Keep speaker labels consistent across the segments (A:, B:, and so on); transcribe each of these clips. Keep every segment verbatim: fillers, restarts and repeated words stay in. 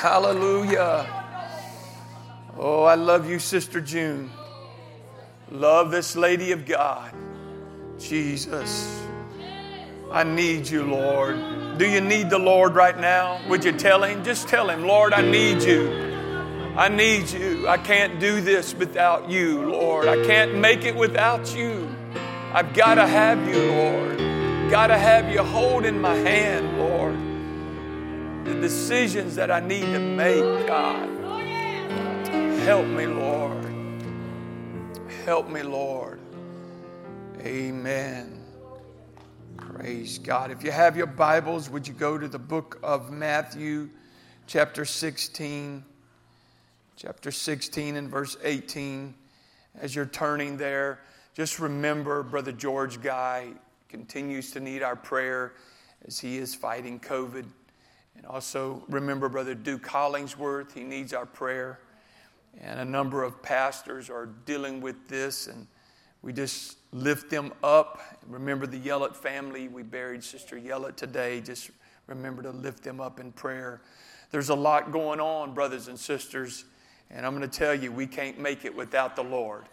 A: Hallelujah. Oh, I love you, Sister June. Love this lady of God. Jesus, I need you, Lord. Do you need the Lord right now? Would you tell him? Just tell him, Lord, I need you. I need you. I can't do this without you, Lord. I can't make it without you. I've got to have you, Lord. Got to have you holding my hand, Lord. The decisions that I need to make, God. Help me, Lord. Help me, Lord. Amen. Praise God. If you have your Bibles, would you go to the book of Matthew, chapter sixteen. Chapter sixteen and verse eighteen. As you're turning there, just remember Brother George Guy continues to need our prayer as he is fighting COVID. And also remember Brother Duke Hollingsworth. He needs our prayer. And a number of pastors are dealing with this, and we just lift them up. Remember the Yellett family. We buried Sister Yellett today. Just remember to lift them up in prayer. There's a lot going on, brothers and sisters, and I'm going to tell you, we can't make it without the Lord.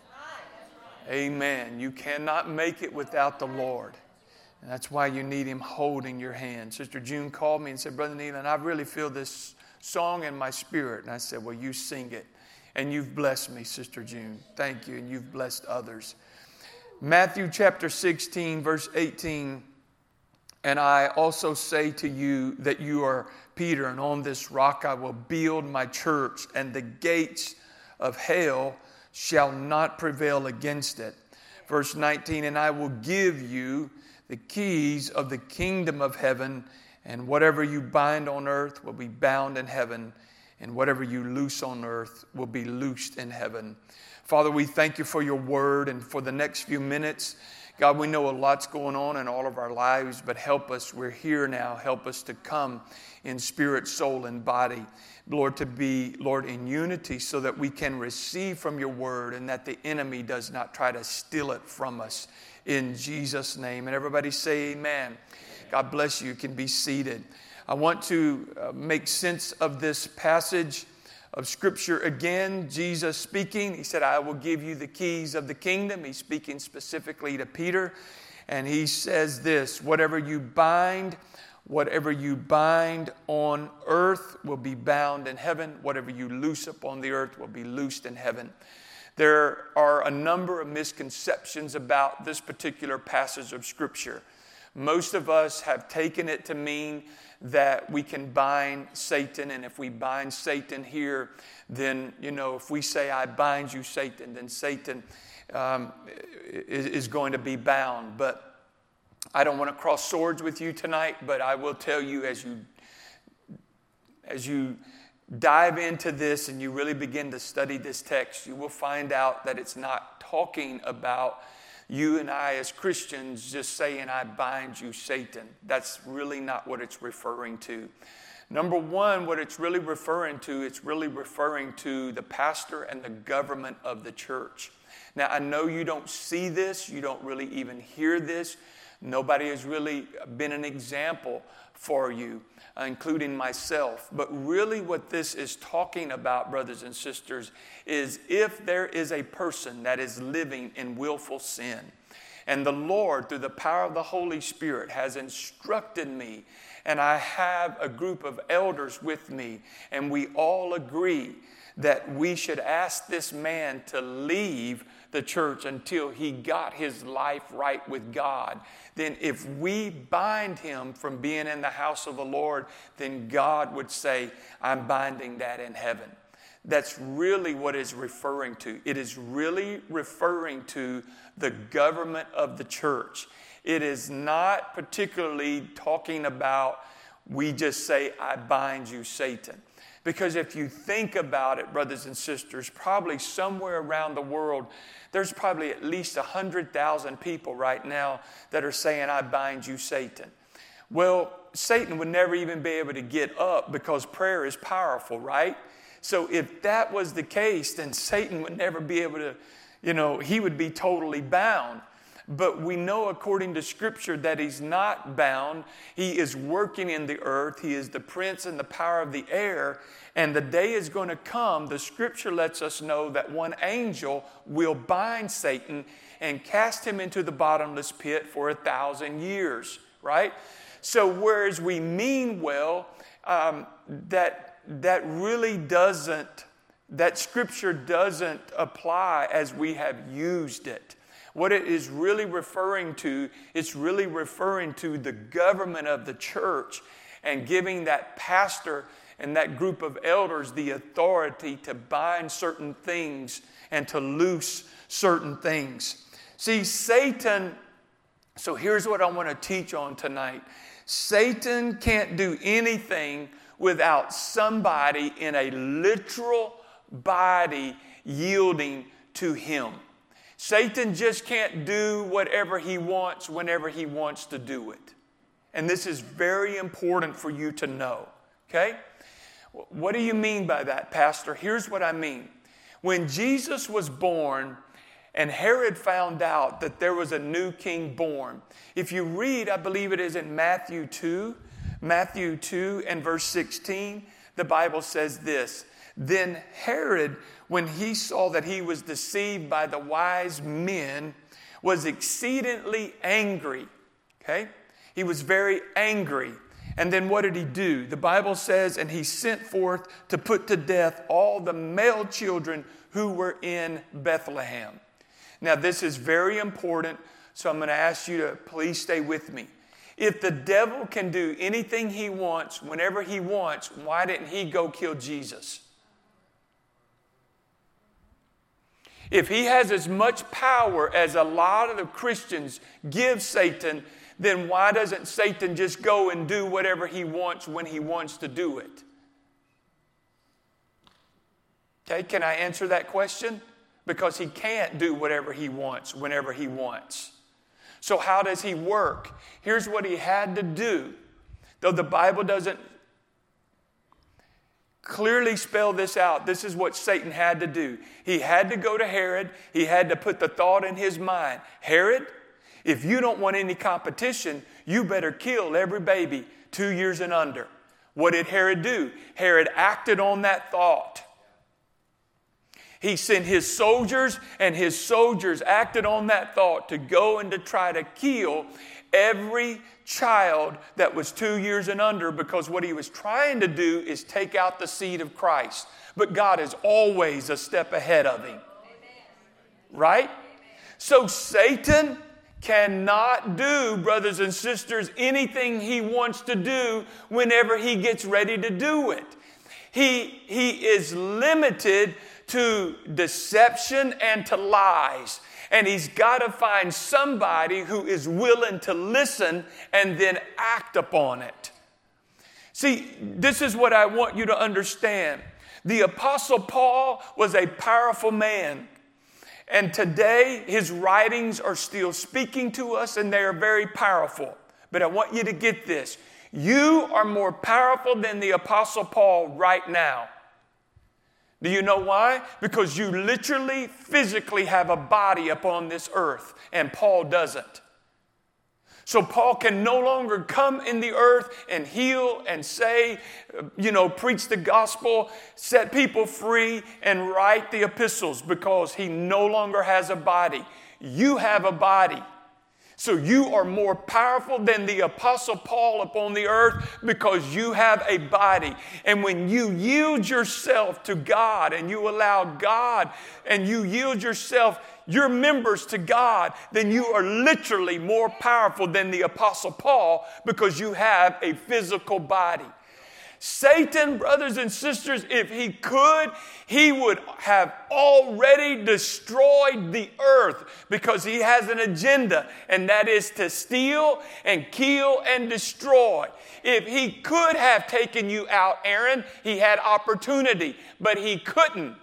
A: Amen. You cannot make it without the Lord. And that's why you need him holding your hand. Sister June called me and said, Brother Neelan, I really feel this song in my spirit. And I said, well, you sing it. And you've blessed me, Sister June. Thank you. And you've blessed others. Matthew chapter sixteen, verse eighteen. And I also say to you that you are Peter, and on this rock I will build my church, and the gates of hell shall not prevail against it. Verse nineteen, and I will give you the keys of the kingdom of heaven, and whatever you bind on earth will be bound in heaven, and whatever you loose on earth will be loosed in heaven. Father, we thank you for your word, and for the next few minutes, God, we know a lot's going on in all of our lives, but help us. We're here now. Help us to come in spirit, soul, and body. Lord, to be, Lord, in unity so that we can receive from your word and that the enemy does not try to steal it from us. In Jesus' name. And everybody say amen. God bless you. You can be seated. I want to uh, make sense of this passage of Scripture again. Jesus speaking. He said, I will give you the keys of the kingdom. He's speaking specifically to Peter. And he says this, whatever you bind, whatever you bind on earth will be bound in heaven. Whatever you loose upon the earth will be loosed in heaven. There are a number of misconceptions about this particular passage of Scripture. Most of us have taken it to mean that we can bind Satan, and if we bind Satan here, then, you know, if we say, I bind you, Satan, then Satan um, is, is going to be bound. But I don't want to cross swords with you tonight, but I will tell you as you as you dive into this and you really begin to study this text, you will find out that it's not talking about you and I as Christians just saying, I bind you, Satan. That's really not what it's referring to. Number one, what it's really referring to, it's really referring to the pastor and the government of the church. Now, I know you don't see this. You don't really even hear this. Nobody has really been an example for you, including myself. But really what this is talking about, brothers and sisters, is if there is a person that is living in willful sin, and the Lord, through the power of the Holy Spirit, has instructed me, and I have a group of elders with me, and we all agree that we should ask this man to leave the church until he got his life right with God, then if we bind him from being in the house of the Lord, then God would say, I'm binding that in heaven. That's really what it's referring to. It is really referring to the government of the church. It is not particularly talking about we just say, I bind you, Satan. Because if you think about it, brothers and sisters, probably somewhere around the world, there's probably at least one hundred thousand people right now that are saying, I bind you, Satan. Well, Satan would never even be able to get up because prayer is powerful, right? So if that was the case, then Satan would never be able to, you know, he would be totally bound. but we know according to Scripture that he's not bound. He is working in the earth. He is the prince and the power of the air. And the day is going to come, the Scripture lets us know that one angel will bind Satan and cast him into the bottomless pit for a thousand years, right? So whereas we mean well, um, that, that really doesn't, that Scripture doesn't apply as we have used it. What it is really referring to, it's really referring to the government of the church and giving that pastor and that group of elders the authority to bind certain things and to loose certain things. See, Satan, so here's what I want to teach on tonight. Satan can't do anything without somebody in a literal body yielding to him. Satan just can't do whatever he wants whenever he wants to do it. And this is very important for you to know, okay? What do you mean by that, Pastor? Here's what I mean. When Jesus was born and Herod found out that there was a new king born, if you read, I believe it is in Matthew two, Matthew two and verse sixteen, the Bible says this, "Then Herod, when he saw that he was deceived by the wise men, was exceedingly angry." Okay? He was very angry. And then what did he do? The Bible says, and he sent forth to put to death all the male children who were in Bethlehem. Now this is very important, so I'm going to ask you to please stay with me. If the devil can do anything he wants, whenever he wants, why didn't he go kill Jesus? If he has as much power as a lot of the Christians give Satan, then why doesn't Satan just go and do whatever he wants when he wants to do it? Okay, can I answer that question? Because he can't do whatever he wants whenever he wants. So how does he work? Here's what he had to do. Though the Bible doesn't clearly spell this out, this is what Satan had to do. He had to go to Herod. He had to put the thought in his mind, Herod, if you don't want any competition, you better kill every baby two years and under. What did Herod do? Herod acted on that thought. He sent his soldiers, and his soldiers acted on that thought to go and to try to kill every child that was two years and under, because what he was trying to do is take out the seed of Christ. But God is always a step ahead of him. Right? So Satan cannot do, brothers and sisters, anything he wants to do whenever he gets ready to do it. He, he is limited to deception and to lies. And he's got to find somebody who is willing to listen and then act upon it. See, this is what I want you to understand. The Apostle Paul was a powerful man. And today, his writings are still speaking to us, and they are very powerful. But I want you to get this. You are more powerful than the Apostle Paul right now. Do you know why? Because you literally, physically have a body upon this earth, and Paul doesn't. So Paul can no longer come in the earth and heal and say, you know, preach the gospel, set people free, and write the epistles, because he no longer has a body. You have a body. So you are more powerful than the Apostle Paul upon the earth, because you have a body. And when you yield yourself to God and you allow God and you yield yourself, your members to God, then you are literally more powerful than the Apostle Paul, because you have a physical body. Satan, brothers and sisters, if he could, he would have already destroyed the earth, because he has an agenda, and that is to steal and kill and destroy. If he could have taken you out, Aaron, he had opportunity, but he couldn't.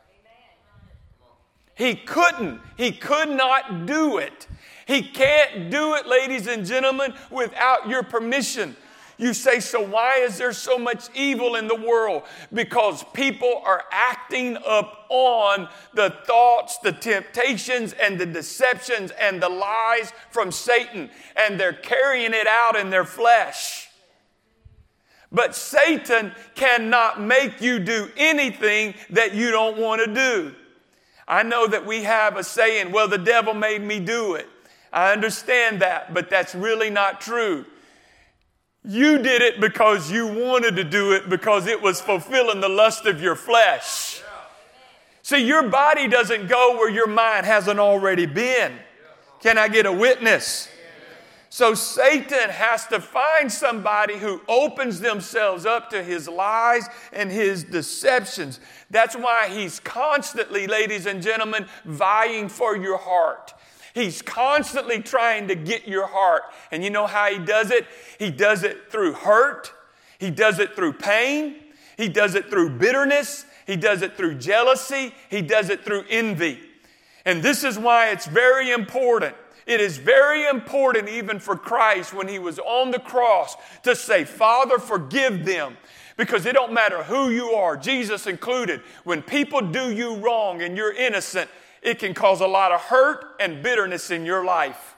A: He couldn't. He could not do it. He can't do it, ladies and gentlemen, without your permission. You say, so why is there so much evil in the world? Because people are acting acting upon the thoughts, the temptations, and the deceptions and the lies from Satan, and they're carrying it out in their flesh. But Satan cannot make you do anything that you don't want to do. I know that we have a saying, well, the devil made me do it. I understand that, but that's really not true. You did it because you wanted to do it, because it was fulfilling the lust of your flesh. See, your body doesn't go where your mind hasn't already been. Can I get a witness? So Satan has to find somebody who opens themselves up to his lies and his deceptions. That's why he's constantly, ladies and gentlemen, vying for your heart. He's constantly trying to get your heart. And you know how he does it? He does it through hurt. He does it through pain. He does it through bitterness. He does it through jealousy. He does it through envy. And this is why it's very important. It is very important even for Christ when he was on the cross to say, Father, forgive them. Because it don't matter who you are, Jesus included. When people do you wrong and you're innocent, it can cause a lot of hurt and bitterness in your life.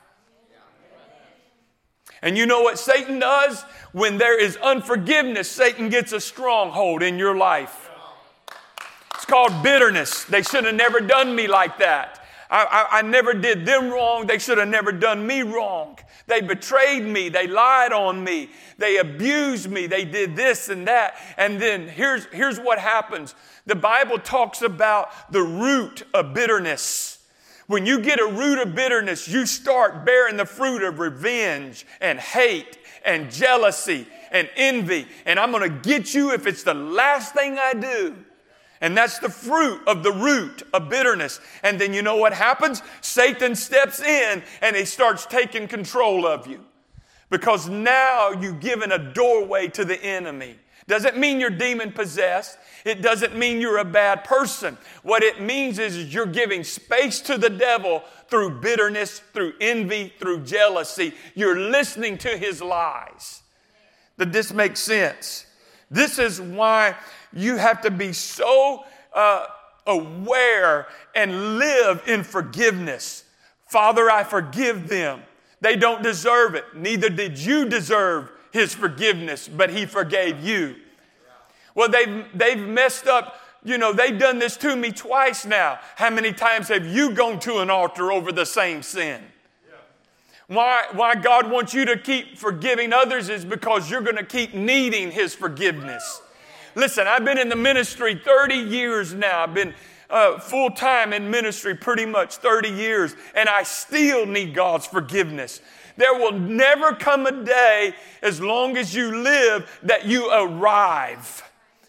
A: And you know what Satan does? When there is unforgiveness, Satan gets a stronghold in your life. It's called bitterness. They should have never done me like that. I, I, I never did them wrong. They should have never done me wrong. They betrayed me. They lied on me. They abused me. They did this and that. And then here's, here's what happens. The Bible talks about the root of bitterness. When you get a root of bitterness, you start bearing the fruit of revenge and hate and jealousy and envy. And I'm going to get you if it's the last thing I do. And that's the fruit of the root of bitterness. And then you know what happens? Satan steps in and he starts taking control of you. Because now you've given a doorway to the enemy. Doesn't mean you're demon possessed. It doesn't mean you're a bad person. What it means is you're giving space to the devil through bitterness, through envy, through jealousy. You're listening to his lies. Did this make sense? This is why you have to be so uh, aware and live in forgiveness. Father, I forgive them. They don't deserve it. Neither did you deserve his forgiveness, but he forgave you. Well, they've, they've messed up. You know, they've done this to me twice now. How many times have you gone to an altar over the same sin? Why, why God wants you to keep forgiving others is because you're going to keep needing his forgiveness. Listen, I've been in the ministry thirty years now. I've been uh, full-time in ministry pretty much thirty years, and I still need God's forgiveness. There will never come a day, as long as you live, that you arrive.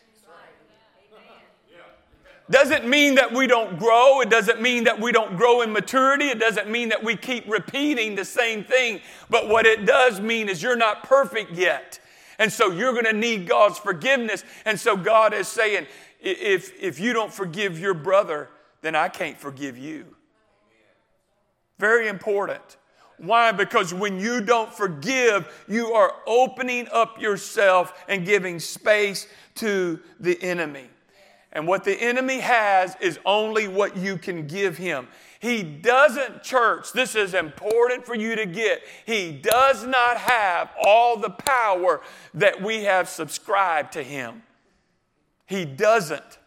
A: Doesn't mean that we don't grow. It doesn't mean that we don't grow in maturity. It doesn't mean that we keep repeating the same thing. But what it does mean is you're not perfect yet. And so you're going to need God's forgiveness. And so God is saying, if, if you don't forgive your brother, then I can't forgive you. Very important. Why? Because when you don't forgive, you are opening up yourself and giving space to the enemy. And what the enemy has is only what you can give him. He doesn't, church, this is important for you to get. He does not have all the power that we have subscribed to him. He doesn't.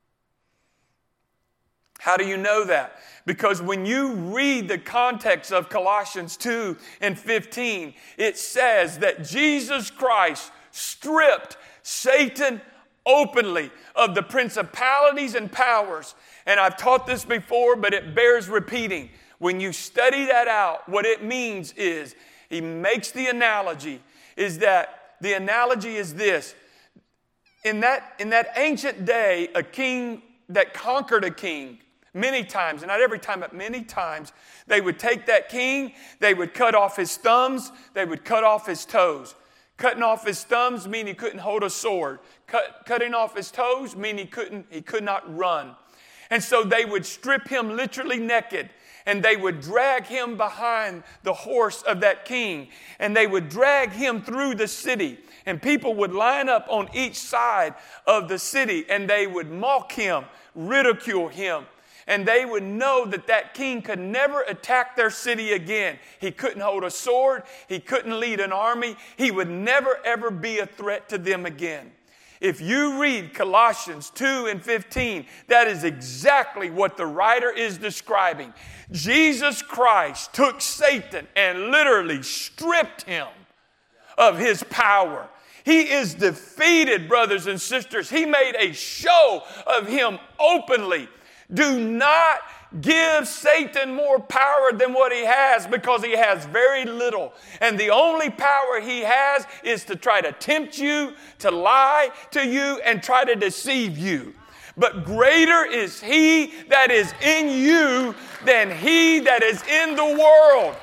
A: How do you know that? Because when you read the context of Colossians two and fifteen, it says that Jesus Christ stripped Satan openly of the principalities and powers. And I've taught this before, but it bears repeating. When you study that out, what it means is, he makes the analogy, is that the analogy is this. In that, in that ancient day, a king that conquered a king, many times, and not every time, but many times, they would take that king, they would cut off his thumbs, they would cut off his toes. Cutting off his thumbs mean he couldn't hold a sword. Cut, cutting off his toes mean he couldn't, he could not run. And so they would strip him literally naked, and they would drag him behind the horse of that king, and they would drag him through the city, and people would line up on each side of the city, and they would mock him, ridicule him, and they would know that that king could never attack their city again. He couldn't hold a sword. He couldn't lead an army. He would never, ever be a threat to them again. If you read Colossians two and fifteen, that is exactly what the writer is describing. Jesus Christ took Satan and literally stripped him of his power. He is defeated, brothers and sisters. He made a show of him openly. Do not give Satan more power than what he has, because he has very little. And the only power he has is to try to tempt you, to lie to you, and try to deceive you. But greater is he that is in you than he that is in the world.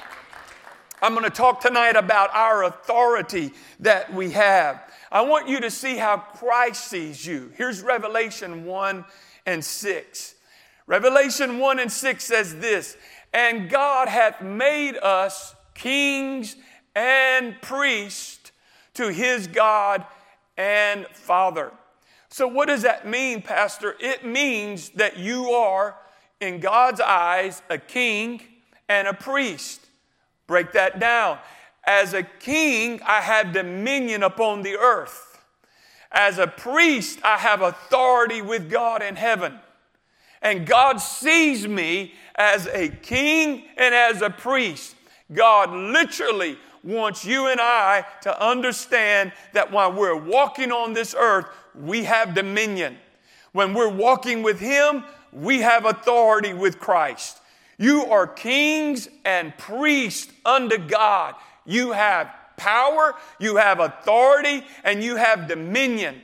A: I'm going to talk tonight about our authority that we have. I want you to see how Christ sees you. Here's Revelation one and six. Revelation one and six says this, and God hath made us kings and priests to his God and Father. So what does that mean, Pastor? It means that you are, in God's eyes, a king and a priest. Break that down. As a king, I have dominion upon the earth. As a priest, I have authority with God in heaven. And God sees me as a king and as a priest. God literally wants you and I to understand that while we're walking on this earth, we have dominion. When we're walking with him, we have authority with Christ. You are kings and priests unto God. You have power, you have authority, and you have dominion.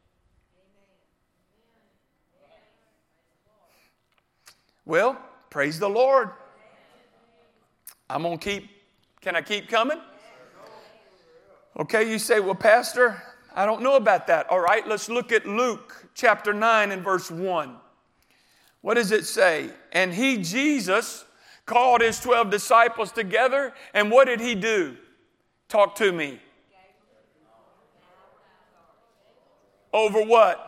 A: Well, praise the Lord. I'm going to keep, can I keep coming? Okay, you say, well, Pastor, I don't know about that. All right, let's look at Luke chapter nine and verse one. What does it say? And he, Jesus, called his twelve disciples together, and what did he do? Talk to me. Over what?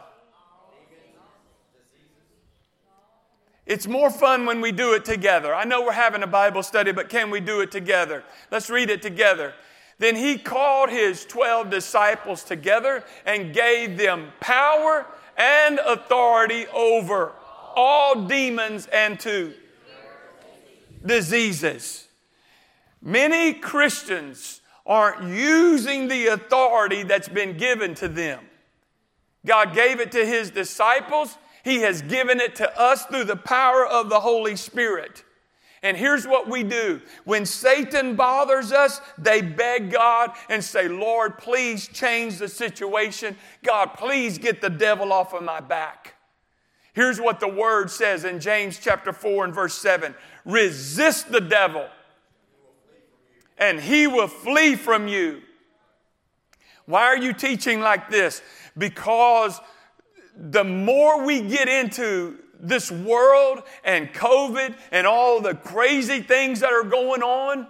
A: It's more fun when we do it together. I know we're having a Bible study, but can we do it together? Let's read it together. Then he called his twelve disciples together and gave them power and authority over all demons and to diseases. Many Christians aren't using the authority that's been given to them. God gave it to his disciples. He has given it to us through the power of the Holy Spirit. And here's what we do. When Satan bothers us, they beg God and say, Lord, please change the situation. God, please get the devil off of my back. Here's what the word says in James chapter four and verse seven. Resist the devil, and he will flee from you. Why are you teaching like this? Because the more we get into this world and COVID and all the crazy things that are going on,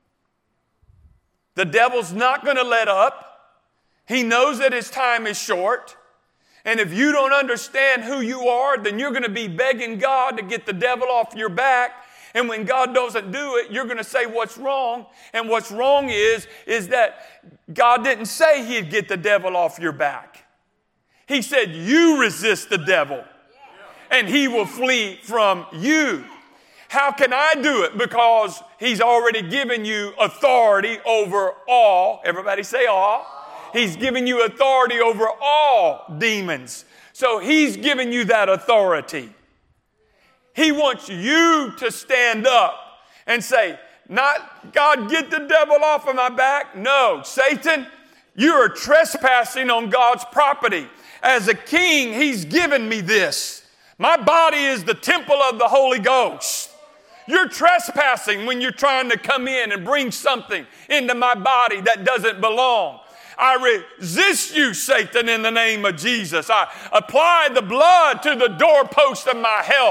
A: the devil's not going to let up. He knows that his time is short. And if you don't understand who you are, then you're going to be begging God to get the devil off your back. And when God doesn't do it, you're going to say what's wrong. And what's wrong is, is that God didn't say he'd get the devil off your back. He said, you resist the devil and he will flee from you. How can I do it? Because he's already given you authority over all. Everybody say all. He's given you authority over all demons. So he's given you that authority. He wants you to stand up and say, not, God, get the devil off of my back. No, Satan, you are trespassing on God's property. As a king, he's given me this. My body is the temple of the Holy Ghost. You're trespassing when you're trying to come in and bring something into my body that doesn't belong. I resist you, Satan, in the name of Jesus. I apply the blood to the doorpost of my health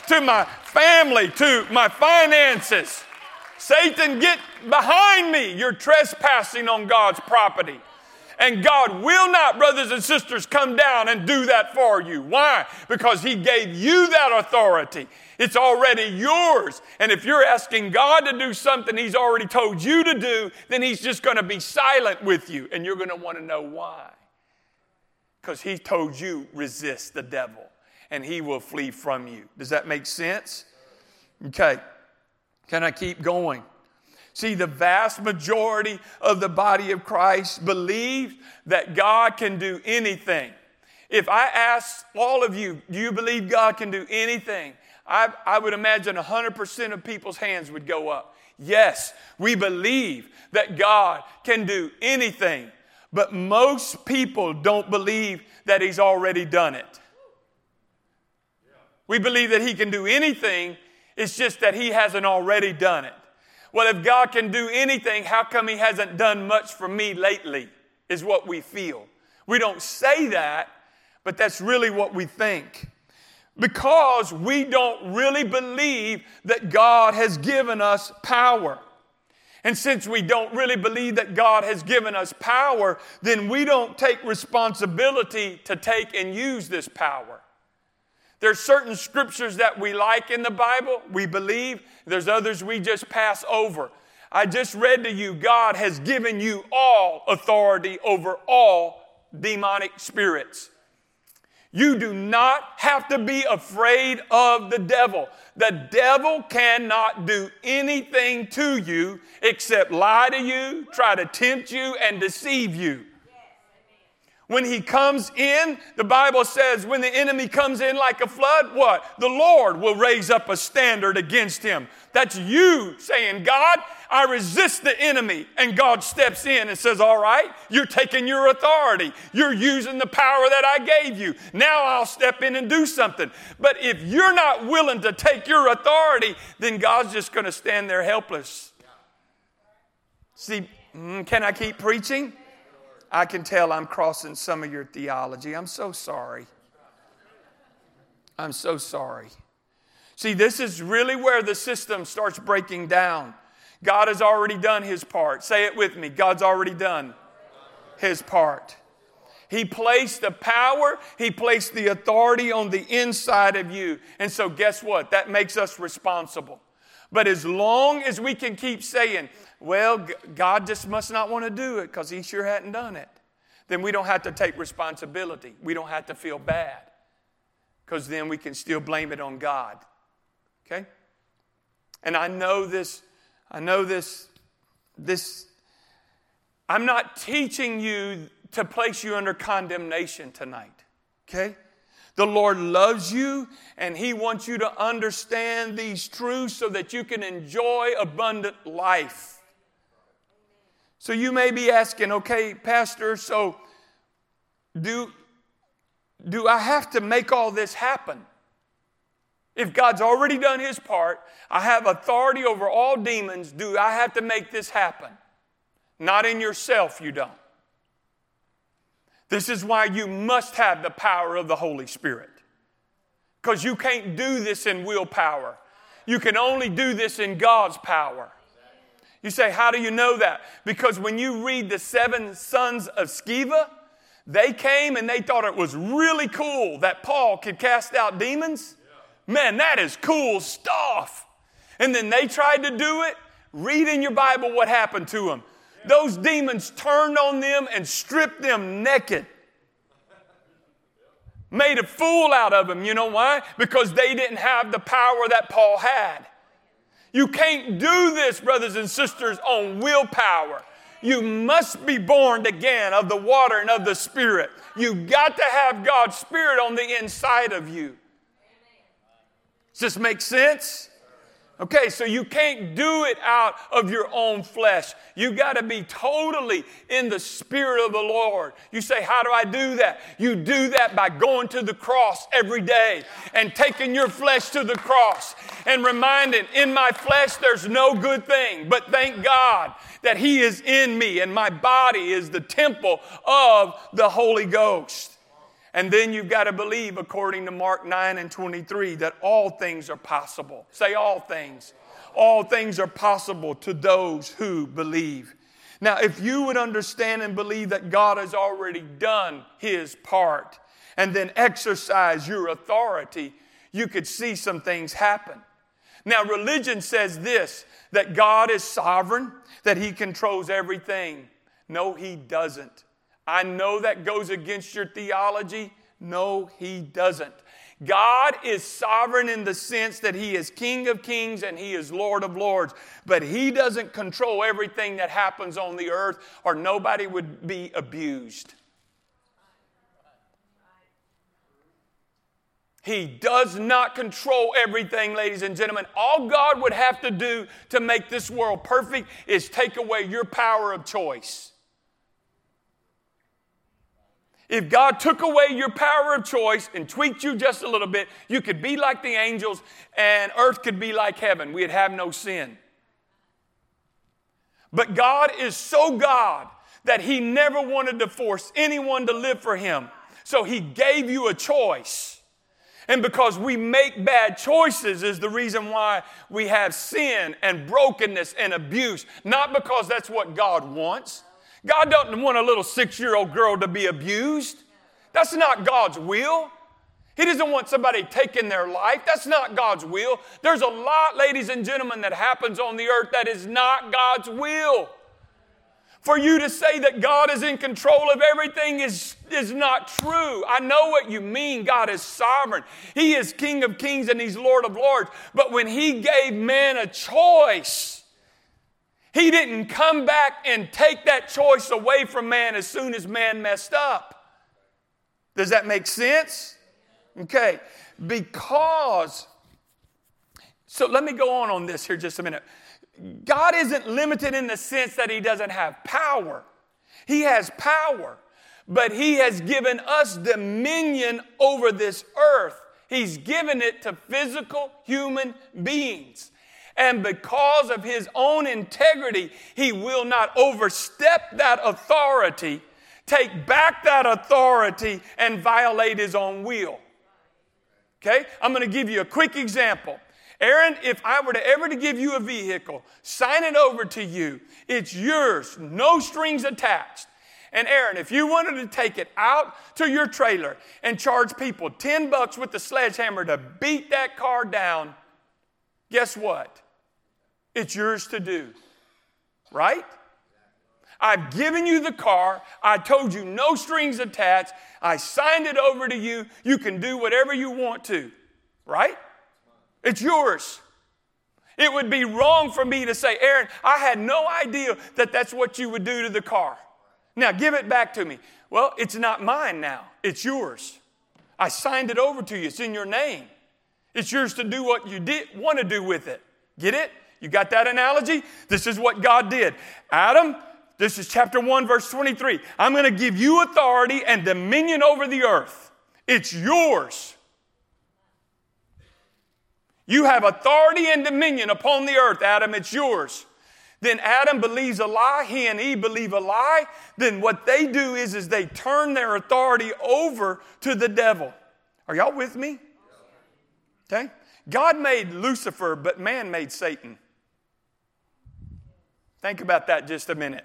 A: to my family, to my finances. Satan, get behind me. You're trespassing on God's property. And God will not, brothers and sisters, come down and do that for you. Why? Because he gave you that authority. It's already yours. And if you're asking God to do something he's already told you to do, then he's just going to be silent with you. And you're going to want to know why. Because he told you, resist the devil, and he will flee from you. Does that make sense? Okay. Can I keep going? See, the vast majority of the body of Christ believes that God can do anything. If I ask all of you, do you believe God can do anything? I, I would imagine one hundred percent of people's hands would go up. Yes, we believe that God can do anything. But most people don't believe that he's already done it. We believe that he can do anything. It's just that he hasn't already done it. Well, if God can do anything, how come he hasn't done much for me lately, is what we feel. We don't say that, but that's really what we think. Because we don't really believe that God has given us power. And since we don't really believe that God has given us power, then we don't take responsibility to take and use this power. There's certain scriptures that we like in the Bible, we believe. There's others we just pass over. I just read to you, God has given you all authority over all demonic spirits. You do not have to be afraid of the devil. The devil cannot do anything to you except lie to you, try to tempt you, and deceive you. When he comes in, the Bible says when the enemy comes in like a flood, what? The Lord will raise up a standard against him. That's you saying, God, I resist the enemy. And God steps in and says, all right, you're taking your authority. You're using the power that I gave you. Now I'll step in and do something. But if you're not willing to take your authority, then God's just going to stand there helpless. See, can I keep preaching? I can tell I'm crossing some of your theology. I'm so sorry. I'm so sorry. See, this is really where the system starts breaking down. God has already done his part. Say it with me. God's already done his part. He placed the power, he placed the authority on the inside of you. And so guess what? That makes us responsible. But as long as we can keep saying, well, God just must not want to do it because he sure hadn't done it, then we don't have to take responsibility. We don't have to feel bad because then we can still blame it on God. Okay? And I know this, I know this, this, I'm not teaching you to place you under condemnation tonight. Okay? The Lord loves you, and he wants you to understand these truths so that you can enjoy abundant life. So you may be asking, okay, Pastor, so do, do I have to make all this happen? If God's already done his part, I have authority over all demons, do I have to make this happen? Not in yourself, you don't. This is why you must have the power of the Holy Spirit. Because you can't do this in willpower. You can only do this in God's power. You say, how do you know that? Because when you read the seven sons of Sceva, they came and they thought it was really cool that Paul could cast out demons. Man, that is cool stuff. And then they tried to do it. Read in your Bible what happened to them. Those demons turned on them and stripped them naked. Made a fool out of them. You know why? Because they didn't have the power that Paul had. You can't do this, brothers and sisters, on willpower. You must be born again of the water and of the Spirit. You've got to have God's Spirit on the inside of you. Does this make sense? Okay, so you can't do it out of your own flesh. You got to be totally in the Spirit of the Lord. You say, how do I do that? You do that by going to the cross every day and taking your flesh to the cross and reminding, in my flesh there's no good thing, but thank God that he is in me and my body is the temple of the Holy Ghost. And then you've got to believe, according to Mark nine and twenty-three, that all things are possible. Say all things. All things are possible to those who believe. Now, if you would understand and believe that God has already done His part and then exercise your authority, you could see some things happen. Now, religion says this, that God is sovereign, that He controls everything. No, He doesn't. I know that goes against your theology. No, He doesn't. God is sovereign in the sense that He is King of kings and He is Lord of lords. But He doesn't control everything that happens on the earth, or nobody would be abused. He does not control everything, ladies and gentlemen. All God would have to do to make this world perfect is take away your power of choice. If God took away your power of choice and tweaked you just a little bit, you could be like the angels and earth could be like heaven. We'd have no sin. But God is so God that He never wanted to force anyone to live for Him. So He gave you a choice. And because we make bad choices is the reason why we have sin and brokenness and abuse. Not because that's what God wants. God doesn't want a little six-year-old girl to be abused. That's not God's will. He doesn't want somebody taking their life. That's not God's will. There's a lot, ladies and gentlemen, that happens on the earth that is not God's will. For you to say that God is in control of everything is, is not true. I know what you mean. God is sovereign. He is King of kings and He's Lord of lords. But when He gave man a choice, He didn't come back and take that choice away from man as soon as man messed up. Does that make sense? Okay. Because, so let me go on on this here just a minute. God isn't limited in the sense that He doesn't have power. He has power, but He has given us dominion over this earth. He's given it to physical human beings. And because of His own integrity, He will not overstep that authority, take back that authority, and violate His own will. Okay? I'm going to give you a quick example. Aaron, if I were to ever to give you a vehicle, sign it over to you, it's yours, no strings attached. And Aaron, if you wanted to take it out to your trailer and charge people ten bucks with the sledgehammer to beat that car down, guess what? It's yours to do, right? I've given you the car. I told you no strings attached. I signed it over to you. You can do whatever you want to, right? It's yours. It would be wrong for me to say, Aaron, I had no idea that that's what you would do to the car. Now, give it back to me. Well, it's not mine now. It's yours. I signed it over to you. It's in your name. It's yours to do what you did, want to do with it. Get it? You got that analogy? This is what God did. Adam, this is chapter one, verse twenty-three. I'm going to give you authority and dominion over the earth. It's yours. You have authority and dominion upon the earth, Adam. It's yours. Then Adam believes a lie. He and Eve believe a lie. Then what they do is, is they turn their authority over to the devil. Are y'all with me? Okay. God made Lucifer, but man made Satan. Think about that just a minute.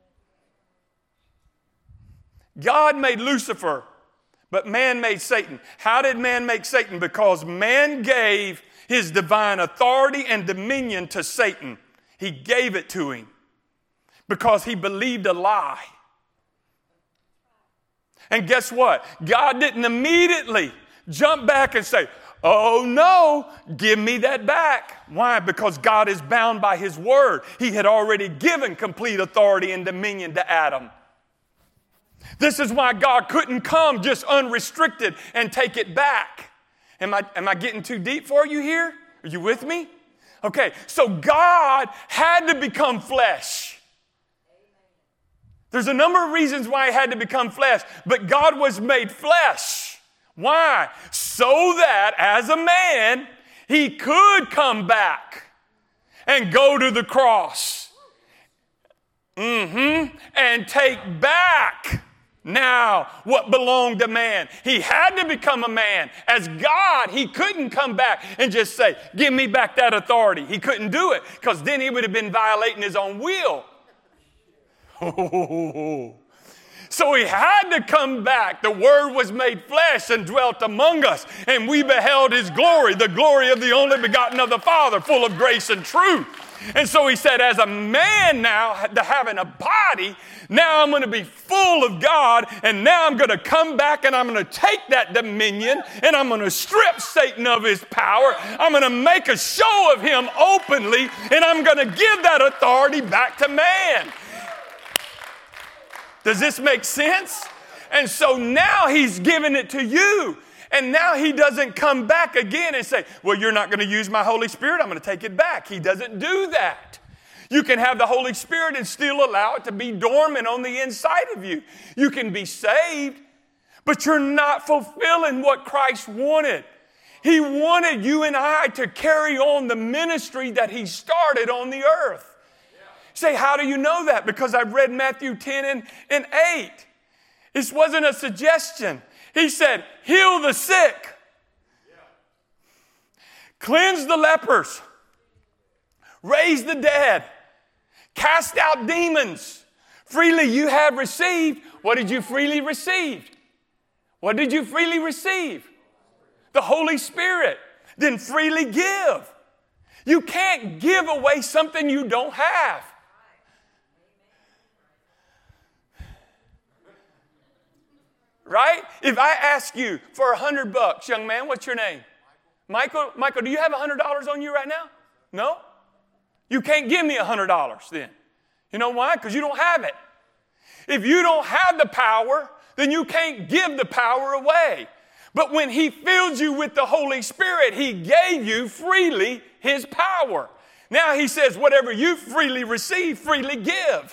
A: God made Lucifer, but man made Satan. How did man make Satan? Because man gave his divine authority and dominion to Satan. He gave it to him because he believed a lie. And guess what? God didn't immediately jump back and say, oh no, give me that back. Why? Because God is bound by His word. He had already given complete authority and dominion to Adam. This is why God couldn't come just unrestricted and take it back. Am I, am I getting too deep for you here? Are you with me? Okay, so God had to become flesh. There's a number of reasons why He had to become flesh, but God was made flesh. Why? So that as a man, He could come back and go to the cross. Mm-hmm. And take back now what belonged to man. He had to become a man. As God, he couldn't come back and just say, give me back that authority. He couldn't do it because then he would have been violating his own will. So he had to come back. The Word was made flesh and dwelt among us, and we beheld his glory, the glory of the only begotten of the Father, full of grace and truth. And so he said, as a man now, having a body, now I'm going to be full of God, and now I'm going to come back and I'm going to take that dominion and I'm going to strip Satan of his power. I'm going to make a show of him openly, and I'm going to give that authority back to man. Does this make sense? And so now he's giving it to you. And now he doesn't come back again and say, well, you're not going to use my Holy Spirit. I'm going to take it back. He doesn't do that. You can have the Holy Spirit and still allow it to be dormant on the inside of you. You can be saved, but you're not fulfilling what Christ wanted. He wanted you and I to carry on the ministry that he started on the earth. Say, how do you know that? Because I've read Matthew ten and, and eight. This wasn't a suggestion. He said, heal the sick, cleanse the lepers, raise the dead, cast out demons. Freely you have received. What did you freely receive? What did you freely receive? The Holy Spirit. Then freely give. You can't give away something you don't have. Right? If I ask you for a hundred bucks, young man, what's your name? Michael. Michael, do you have a hundred dollars on you right now? No? You can't give me a hundred dollars then. You know why? Because you don't have it. If you don't have the power, then you can't give the power away. But when he filled you with the Holy Spirit, he gave you freely his power. Now he says, whatever you freely receive, freely give.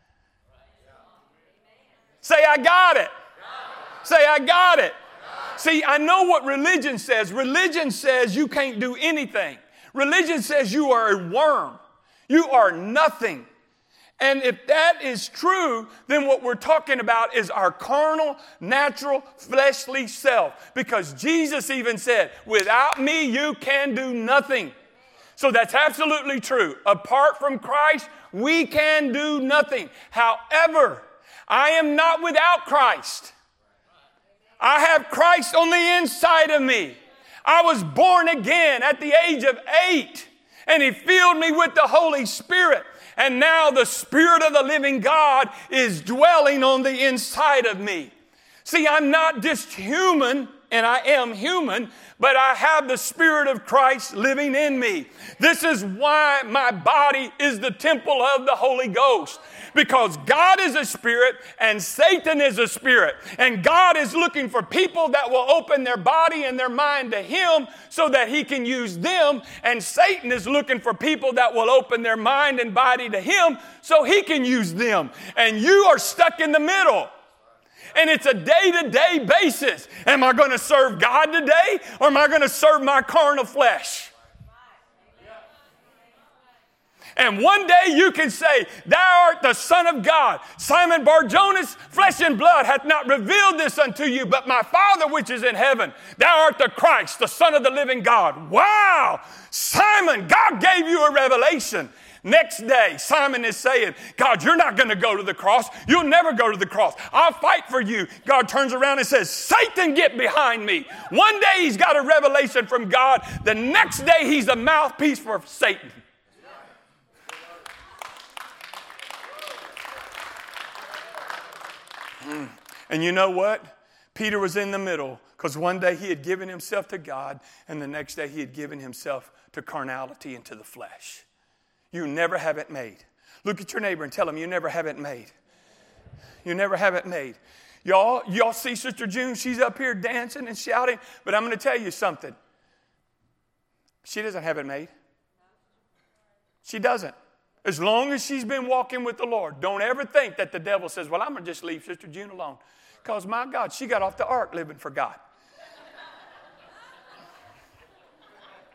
A: Say, I got it. Say, I got it. See, I know what religion says. Religion says you can't do anything. Religion says you are a worm. You are nothing. And if that is true, then what we're talking about is our carnal, natural, fleshly self. Because Jesus even said, without me, you can do nothing. So that's absolutely true. Apart from Christ, we can do nothing. However, I am not without Christ. I have Christ on the inside of me. I was born again at the age of eight, and he filled me with the Holy Spirit. And now the Spirit of the living God is dwelling on the inside of me. See, I'm not just human, and I am human, but I have the Spirit of Christ living in me. This is why my body is the temple of the Holy Ghost. Because God is a spirit and Satan is a spirit. And God is looking for people that will open their body and their mind to him so that he can use them. And Satan is looking for people that will open their mind and body to him so he can use them. And you are stuck in the middle. And it's a day-to-day basis. Am I going to serve God today, or am I going to serve my carnal flesh? And one day you can say, thou art the Son of God. Simon Bar-Jonas, flesh and blood hath not revealed this unto you, but my Father which is in heaven. Thou art the Christ, the Son of the living God. Wow! Simon, God gave you a revelation. Next day, Simon is saying, God, you're not going to go to the cross. You'll never go to the cross. I'll fight for you. God turns around and says, Satan, get behind me. One day he's got a revelation from God. The next day he's a mouthpiece for Satan. And you know what? Peter was in the middle because one day he had given himself to God and the next day he had given himself to carnality and to the flesh. You never have it made. Look at your neighbor and tell him you never have it made. You never have it made. Y'all, y'all see Sister June? She's up here dancing and shouting, but I'm going to tell you something. She doesn't have it made. She doesn't. As long as she's been walking with the Lord, don't ever think that the devil says, well, I'm going to just leave Sister June alone. Because, my God, she got off the ark living for God.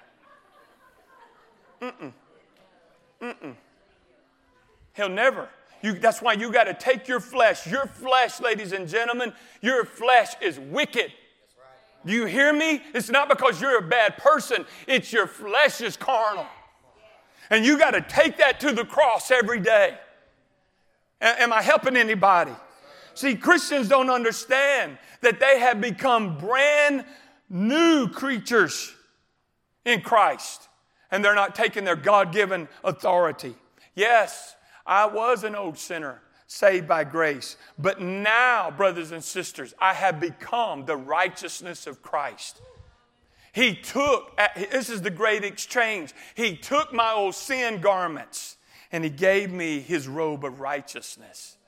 A: Mm-mm. Mm-mm. He'll never. You, that's why you got to take your flesh. Your flesh, ladies and gentlemen, your flesh is wicked. Do you hear me? It's not because you're a bad person. It's your flesh is carnal. And you got to take that to the cross every day. A- am I helping anybody? See, Christians don't understand that they have become brand new creatures in Christ. And they're not taking their God-given authority. Yes, I was an old sinner, saved by grace. But now, brothers and sisters, I have become the righteousness of Christ. He took, this is the great exchange. He took my old sin garments and He gave me His robe of righteousness.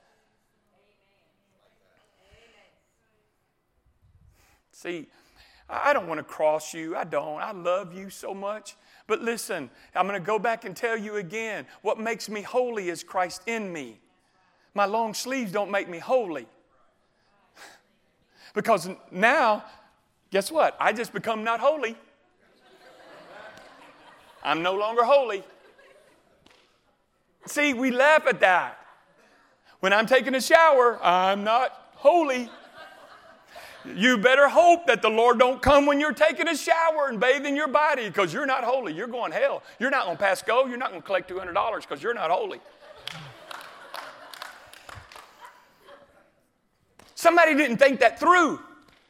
A: See, I don't want to cross you. I don't. I love you so much. But listen, I'm going to go back and tell you again. What makes me holy is Christ in me. My long sleeves don't make me holy. Because now, guess what? I just become not holy. I'm no longer holy. See, we laugh at that. When I'm taking a shower, I'm not holy. You better hope that the Lord don't come when you're taking a shower and bathing your body, because you're not holy. You're going to hell. You're not going to pass go. You're not going to collect two hundred dollars because you're not holy. Somebody didn't think that through.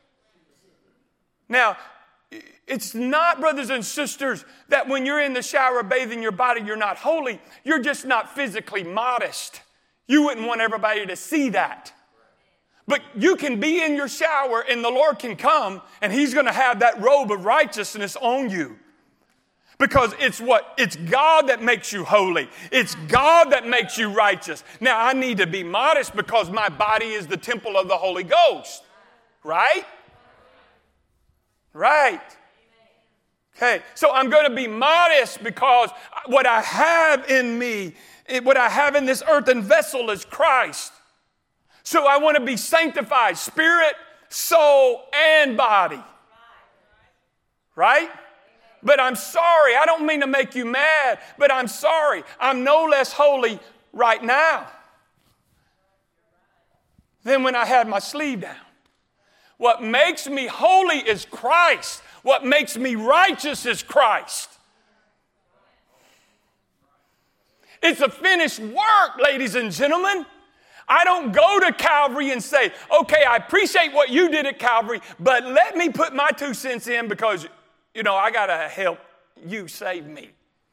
A: Now, it's not, brothers and sisters, that when you're in the shower bathing your body, you're not holy. You're just not physically modest. You wouldn't want everybody to see that. But you can be in your shower and the Lord can come and He's going to have that robe of righteousness on you. Because it's what? It's God that makes you holy. It's God that makes you righteous. Now, I need to be modest because my body is the temple of the Holy Ghost. Right? Right. Okay, so I'm going to be modest because what I have in me, what I have in this earthen vessel is Christ. So I want to be sanctified, spirit, soul, and body. Right? But I'm sorry. I don't mean to make you mad, but I'm sorry. I'm no less holy right now than when I had my sleeve down. What makes me holy is Christ. What makes me righteous is Christ. It's a finished work, ladies and gentlemen. I don't go to Calvary and say, okay, I appreciate what you did at Calvary, but let me put my two cents in because, you know, I got to help you save me.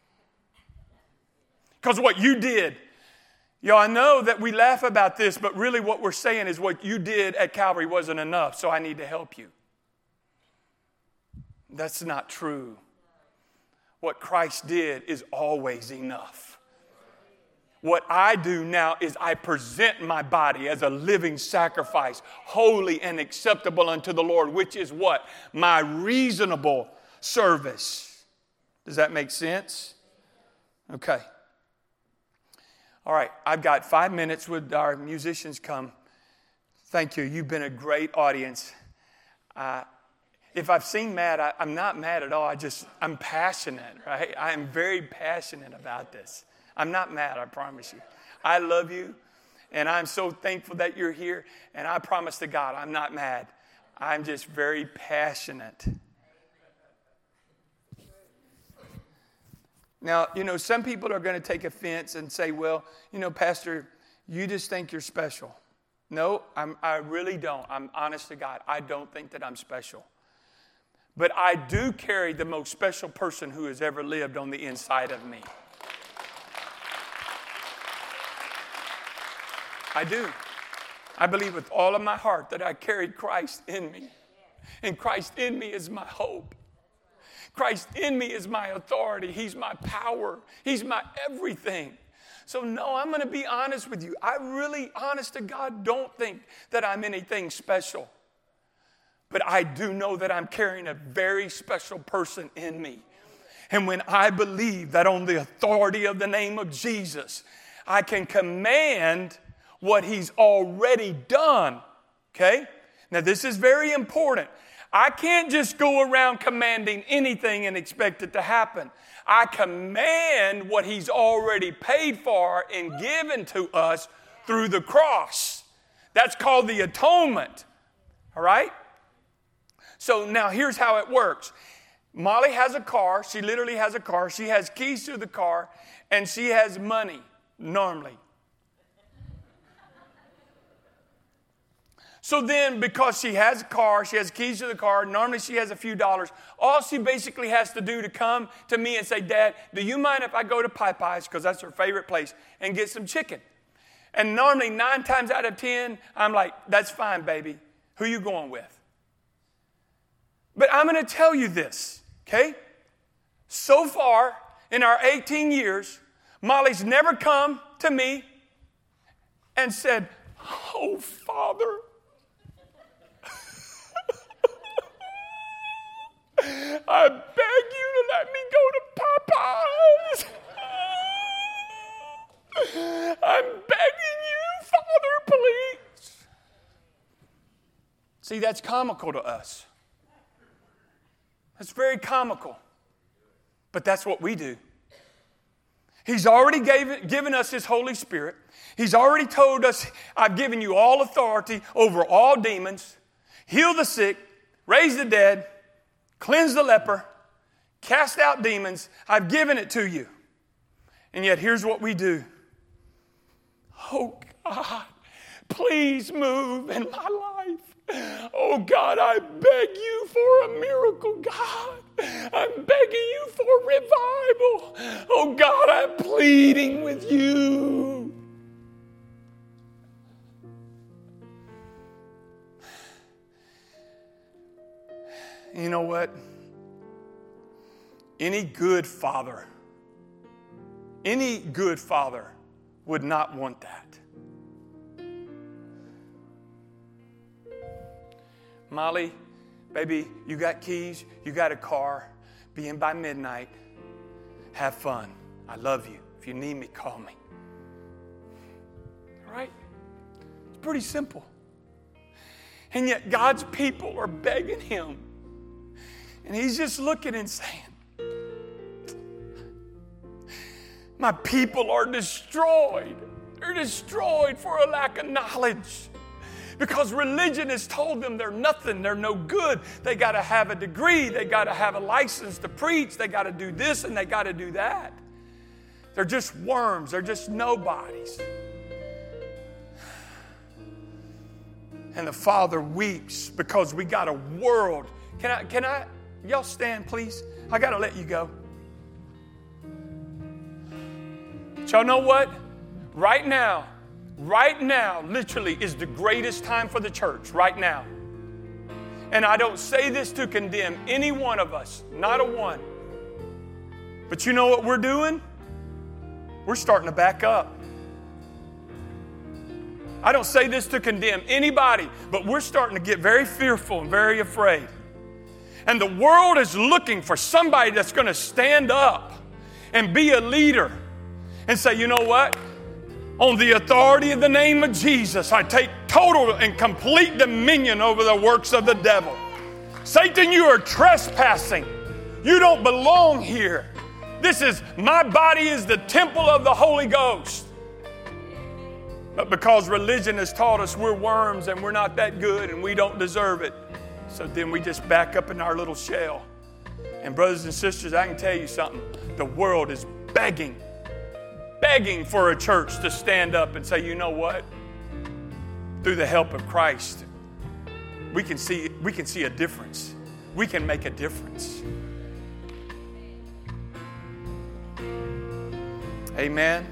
A: Because what you did, y'all, I know that we laugh about this, but really what we're saying is what you did at Calvary wasn't enough, so I need to help you. That's not true. What Christ did is always enough. What I do now is I present my body as a living sacrifice, holy and acceptable unto the Lord, which is what? My reasonable service. Does that make sense? Okay. All right, I've got five minutes with our musicians come. Thank you. You've been a great audience. Uh, if I've seen mad, I, I'm not mad at all. I just, I'm passionate, right? I am very passionate about this. I'm not mad, I promise you. I love you, and I'm so thankful that you're here, and I promise to God, I'm not mad. I'm just very passionate. Now, you know, some people are going to take offense and say, well, you know, Pastor, you just think you're special. No, I'm, I really don't. I'm honest to God. I don't think that I'm special. But I do carry the most special person who has ever lived on the inside of me. I do. I believe with all of my heart that I carried Christ in me. And Christ in me is my hope. Christ in me is my authority. He's my power. He's my everything. So no, I'm going to be honest with you. I really, honest to God, don't think that I'm anything special. But I do know that I'm carrying a very special person in me. And when I believe that on the authority of the name of Jesus, I can command what He's already done. Okay? Now this is very important. I can't just go around commanding anything and expect it to happen. I command what He's already paid for and given to us through the cross. That's called the atonement. All right? So now here's how it works. Molly has a car. She literally has a car. She has keys to the car, and she has money, normally. So then, because she has a car, she has keys to the car, normally she has a few dollars. All she basically has to do to come to me and say, Dad, do you mind if I go to Popeyes, because that's her favorite place, and get some chicken? And normally, nine times out of ten, I'm like, that's fine, baby. Who you going with? But I'm going to tell you this, okay? So far, in our eighteen years, Molly's never come to me and said, oh, Father, I beg you to let me go to Popeyes. I'm begging you, Father, please. See, that's comical to us. That's very comical. But that's what we do. He's already gave, given us His Holy Spirit. He's already told us, I've given you all authority over all demons, heal the sick, raise the dead, cleanse the leper, cast out demons. I've given it to you. And yet here's what we do. Oh God, please move in my life. Oh God, I beg you for a miracle, God. I'm begging you for revival. Oh God, I'm pleading with you. You know what? Any good father, any good father would not want that. Molly, baby, you got keys, you got a car, be in by midnight, have fun. I love you. If you need me, call me. All right? It's pretty simple. And yet God's people are begging Him. And He's just looking and saying, my people are destroyed. They're destroyed for a lack of knowledge. Because religion has told them they're nothing, they're no good. They got to have a degree, they got to have a license to preach, they got to do this and they got to do that. They're just worms, they're just nobodies. And the Father weeps because we got a world. Can I, can I, y'all stand please? I got to let you go. But y'all know what? Right now, right now, literally, is the greatest time for the church, right now. And I don't say this to condemn any one of us, not a one. But you know what we're doing? We're starting to back up. I don't say this to condemn anybody, but we're starting to get very fearful and very afraid. And the world is looking for somebody that's going to stand up and be a leader and say, you know what? On the authority of the name of Jesus, I take total and complete dominion over the works of the devil. Satan, you are trespassing. You don't belong here. This is, my body is the temple of the Holy Ghost. But because religion has taught us we're worms and we're not that good and we don't deserve it, so then we just back up in our little shell. And brothers and sisters, I can tell you something. The world is begging, begging for a church to stand up and say, you know what? Through the help of Christ, we can see, we can see a difference. We can make a difference. Amen.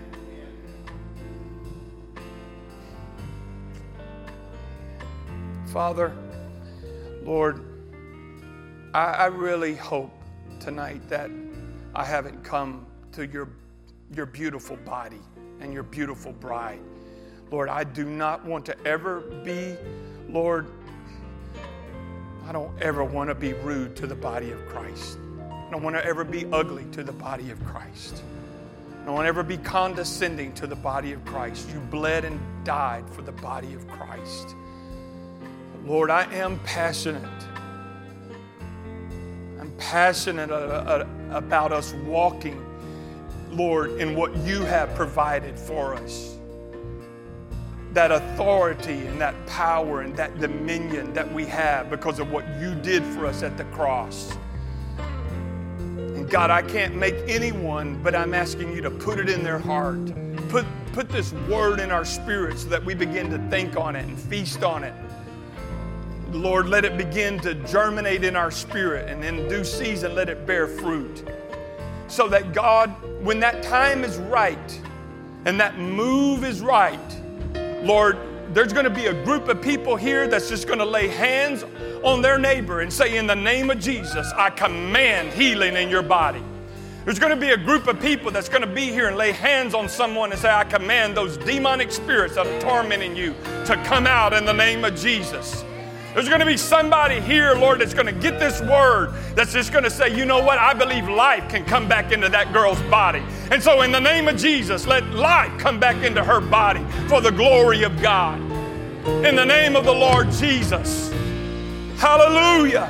A: Father, Lord, I, I really hope tonight that I haven't come to your, your beautiful body and your beautiful bride. Lord, I do not want to ever be, Lord, I don't ever want to be rude to the body of Christ. I don't want to ever be ugly to the body of Christ. I don't want to ever be condescending to the body of Christ. You bled and died for the body of Christ. Lord, I am passionate passionate about us walking, Lord, in what you have provided for us. That authority and that power and that dominion that we have because of what you did for us at the cross. And God, I can't make anyone, but I'm asking you to put it in their heart. Put, put this word in our spirit so that we begin to think on it and feast on it. Lord, let it begin to germinate in our spirit, and in due season, let it bear fruit. So that God, when that time is right and that move is right, Lord, there's going to be a group of people here that's just going to lay hands on their neighbor and say, in the name of Jesus, I command healing in your body. There's going to be a group of people that's going to be here and lay hands on someone and say, I command those demonic spirits that are tormenting you to come out in the name of Jesus. There's going to be somebody here, Lord, that's going to get this word, that's just going to say, you know what, I believe life can come back into that girl's body. And so in the name of Jesus, let life come back into her body for the glory of God. In the name of the Lord Jesus. Hallelujah.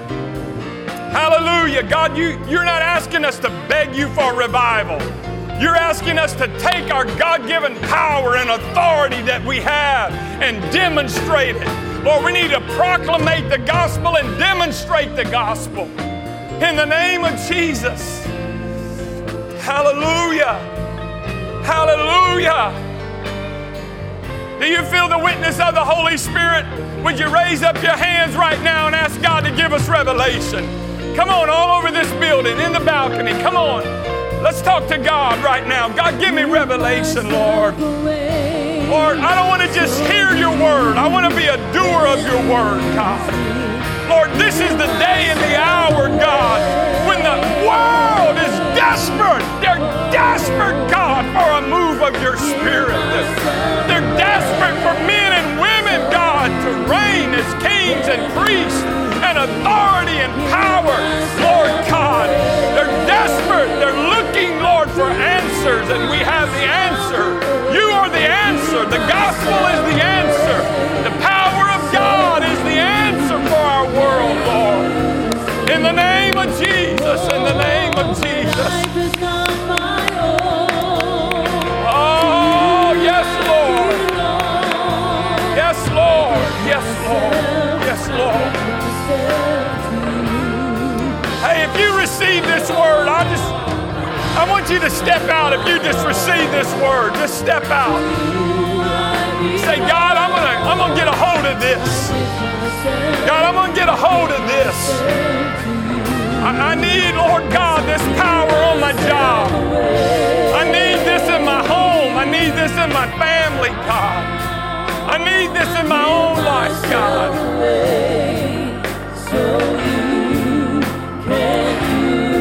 A: Hallelujah. God, you, you're not asking us to beg you for revival. You're asking us to take our God-given power and authority that we have and demonstrate it. Lord, we need to proclamate the gospel and demonstrate the gospel. In the name of Jesus. Hallelujah. Hallelujah. Do you feel the witness of the Holy Spirit? Would you raise up your hands right now and ask God to give us revelation? Come on, all over this building, in the balcony. Come on. Let's talk to God right now. God, give me revelation, Lord. Lord, I don't want to just hear your word. I want to be a doer of your word, God. Lord, this is the day and the hour, God, when the world is desperate. They're desperate, God, for a move of your spirit. They're desperate for men and women, God, to reign as kings and priests and authority and power. Lord God, they're desperate. They're looking, Lord, for answers, and we have the answer. You are the answer. The gospel is the answer. The power of God is the answer for our world, Lord. In the name of Jesus, in the name of Jesus. Oh, yes, Lord. Yes, Lord. Yes, Lord. Yes, Lord. Hey, if you receive this word, I just, I want you to step out. If you just receive this word, just step out. Say, God, I'm gonna, I'm gonna get a hold of this. God, I'm gonna get a hold of this. I, I need, Lord God, this power on my job. I need this in my home. I need this in my family, God.